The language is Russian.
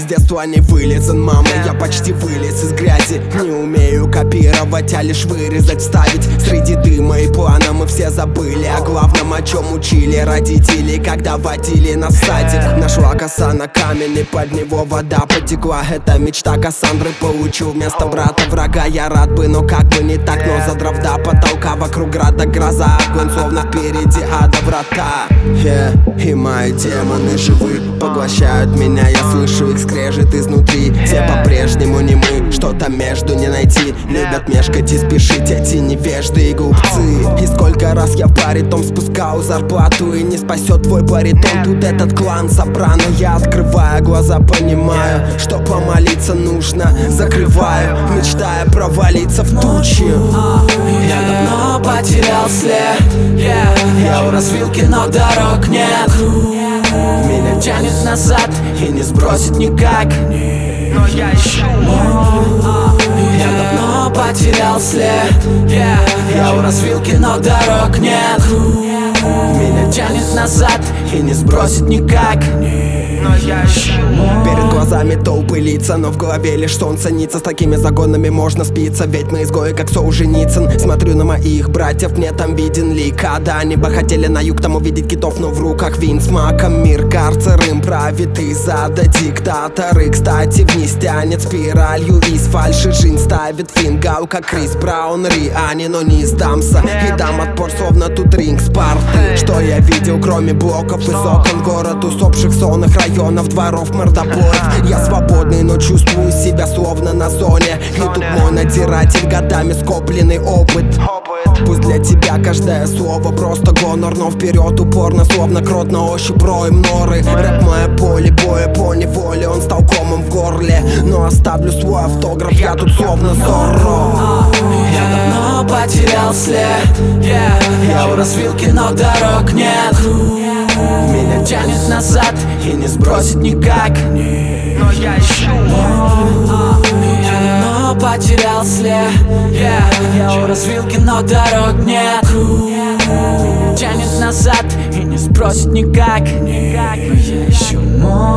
с детства не вылезан, мама. Я почти вылез из грязи. Не умею копировать, а лишь вырезать, вставить. Среди дыма и плана мы все забыли о главном, о чем учили родители, когда водили нас в садик. Нашла коса на камень, и под него вода потекла. Это мечта Кассандры, получил вместо брата врага. Я рад бы, но как бы не так. Но задрав до потолка, вокруг града гроза, огонь словно впереди ада врата. И мои демоны живы, поглощают меня, я слышу их скрежет изнутри. Все по-прежнему не мы, что-то между не найти. Любят мешкать и спешить эти невежды и глупцы. И сколько раз я в баритон спускал зарплату, и не спасет твой баритон тут этот клан Сопрано. Я открываю глаза, понимаю, что помолиться нужно. Закрываю, мечтая провалиться в тучи. Я давно потерял след, я у развилки, но дорог нет. Меня тянет назад и не сбросит никак, но я ищу. Я давно потерял след, я у развилки, но дорог нет. Меня тянет назад и не сбросит никак, но я ищу. Перед глазами толпы лица, но в голове лишь сон ценится. С такими загонами можно спиться, ведь мы изгои, как Солженицын. Смотрю на моих братьев, мне там виден лик ада. Они бы хотели на юг там увидеть китов, но в руках вин с маком. Мир карцер им правит из ада диктаторы. Кстати, вниз тянет спиралью из фальши. Жизнь ставит фингал, как Крис Браун, Риани, но не сдамся. И дам отпор, словно тут ринг Спарты. Что я видел, кроме блоков из окон? Город усопших сонных районов, дворов, мордобоев. Я свободный, но чувствую себя словно на зоне. И тут мой надзиратель, годами скопленный опыт. Пусть для тебя каждое слово просто гонор, но вперед упорно, словно крот на ощупь роем норы. Рэп мое поле боя, по неволе он стал комом в горле. Но оставлю свой автограф, я тут словно Зорро. Я давно потерял след, я у развилки, но дорог нет. Меня тянет назад и не сбросит никак, но я ищу. Я давно потерял след, я у развилки, но дорог нет. Меня тянет назад и не сбросит никак, но я ищу.